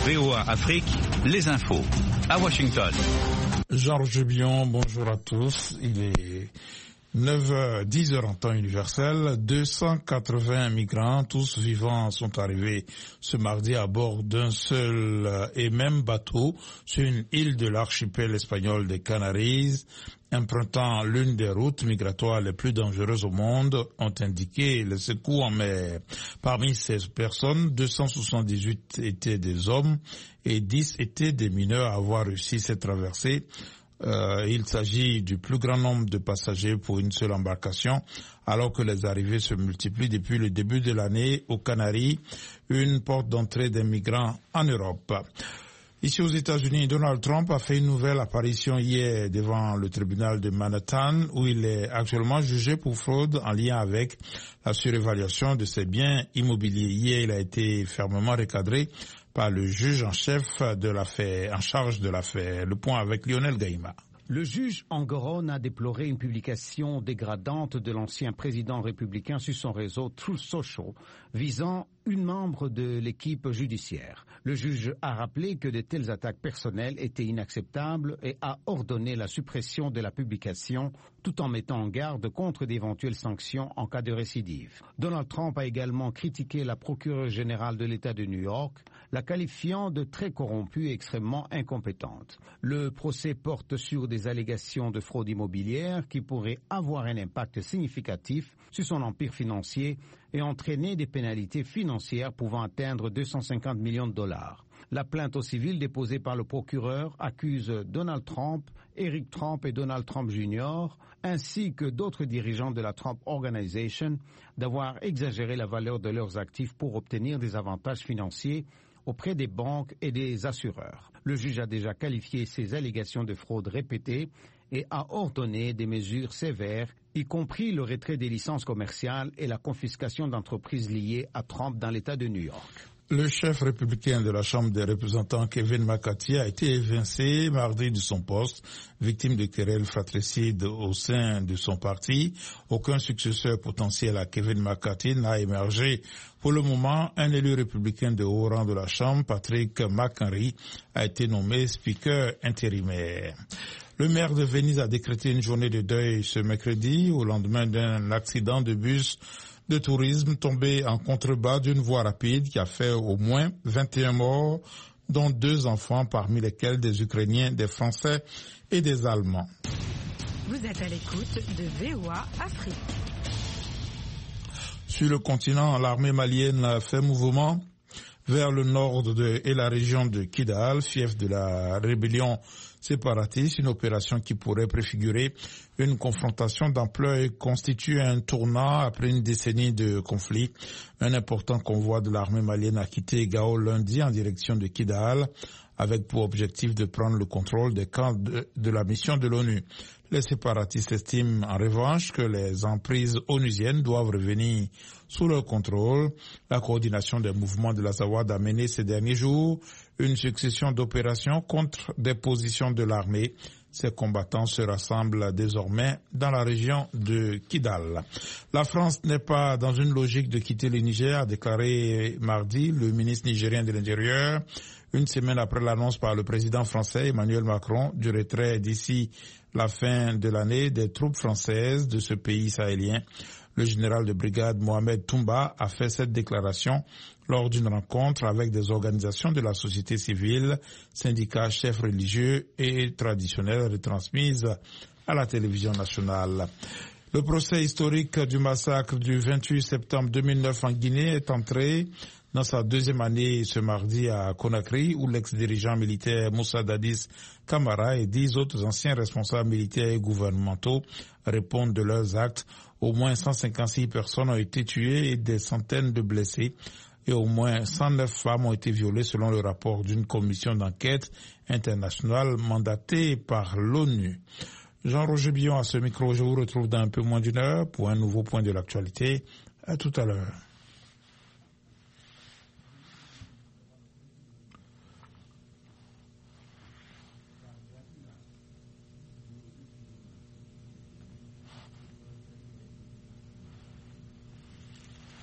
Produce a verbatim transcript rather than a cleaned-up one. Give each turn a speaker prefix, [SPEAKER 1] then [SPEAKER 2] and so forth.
[SPEAKER 1] V O A Afrique, les infos. À Washington.
[SPEAKER 2] Georges Bion, bonjour à tous. Il est neuf heures dix en temps universel. deux cent quatre-vingts migrants, tous vivants, sont arrivés ce mardi à bord d'un seul et même bateau sur une île de l'archipel espagnol des Canaries, empruntant l'une des routes migratoires les plus dangereuses au monde, ont indiqué les secours en mer. Parmi ces personnes, deux cent soixante-dix-huit étaient des hommes et dix étaient des mineurs à avoir réussi cette traversée. Euh, il s'agit du plus grand nombre de passagers pour une seule embarcation, alors que les arrivées se multiplient depuis le début de l'année aux Canaries, une porte d'entrée des migrants en Europe. Ici aux États-Unis, Donald Trump a fait une nouvelle apparition hier devant le tribunal de Manhattan, où il est actuellement jugé pour fraude en lien avec la surévaluation de ses biens immobiliers. Hier, il a été fermement recadré par le juge en chef de l'affaire, en charge de l'affaire. Le point avec Lionel Gaïma.
[SPEAKER 3] Le juge Engoron a déploré une publication dégradante de l'ancien président républicain sur son réseau Truth Social, visant une membre de l'équipe judiciaire. Le juge a rappelé que de telles attaques personnelles étaient inacceptables et a ordonné la suppression de la publication, tout en mettant en garde contre d'éventuelles sanctions en cas de récidive. Donald Trump a également critiqué la procureure générale de l'État de New York, la qualifiant de très corrompue et extrêmement incompétente. Le procès porte sur des allégations de fraude immobilière qui pourraient avoir un impact significatif sur son empire financier et entraîner des pénalités financières pouvant atteindre deux cent cinquante millions de dollars. La plainte au civil déposée par le procureur accuse Donald Trump, Eric Trump et Donald Trump junior, ainsi que d'autres dirigeants de la Trump Organization, d'avoir exagéré la valeur de leurs actifs pour obtenir des avantages financiers auprès des banques et des assureurs. Le juge a déjà qualifié ces allégations de fraude répétées et a ordonné des mesures sévères, y compris le retrait des licences commerciales et la confiscation d'entreprises liées à Trump dans l'État de New York.
[SPEAKER 2] Le chef républicain de la Chambre des représentants, Kevin McCarthy, a été évincé mardi de son poste, victime de querelles fratricides au sein de son parti. Aucun successeur potentiel à Kevin McCarthy n'a émergé. Pour le moment, un élu républicain de haut rang de la Chambre, Patrick McHenry, a été nommé speaker intérimaire. Le maire de Venise a décrété une journée de deuil ce mercredi au lendemain d'un accident de bus de tourisme tombé en contrebas d'une voie rapide qui a fait au moins vingt et un morts, dont deux enfants, parmi lesquels des Ukrainiens, des Français et des Allemands.
[SPEAKER 4] Vous êtes à l'écoute de V O A Afrique.
[SPEAKER 2] Sur le continent, l'armée malienne fait mouvement vers le nord de, et la région de Kidal, fief de la rébellion séparatiste, une opération qui pourrait préfigurer une confrontation d'ampleur et constitue un tournant après une décennie de conflit. Un important convoi de l'armée malienne a quitté Gao lundi en direction de Kidal, avec pour objectif de prendre le contrôle des camps de, de la mission de l'ONU. Les séparatistes estiment en revanche que les emprises onusiennes doivent revenir sous leur contrôle. La coordination des mouvements de l'Azawad a mené ces derniers jours une succession d'opérations contre des positions de l'armée. Ces combattants se rassemblent désormais dans la région de Kidal. La France n'est pas dans une logique de quitter le Niger, a déclaré mardi le ministre nigérien de l'Intérieur, une semaine après l'annonce par le président français Emmanuel Macron du retrait d'ici la fin de l'année des troupes françaises de ce pays sahélien. Le général de brigade Mohamed Toumba a fait cette déclaration lors d'une rencontre avec des organisations de la société civile, syndicats, chefs religieux et traditionnels retransmises à la télévision nationale. Le procès historique du massacre du vingt-huit septembre deux mille neuf en Guinée est entré dans sa deuxième année ce mardi à Conakry, où l'ex-dirigeant militaire Moussa Dadis Camara et dix autres anciens responsables militaires et gouvernementaux répondent de leurs actes. Au moins cent cinquante-six personnes ont été tuées et des centaines de blessés. Et au moins cent neuf femmes ont été violées selon le rapport d'une commission d'enquête internationale mandatée par l'ONU. Jean-Roger Billon à ce micro, je vous retrouve dans un peu moins d'une heure pour un nouveau point de l'actualité. À tout à l'heure.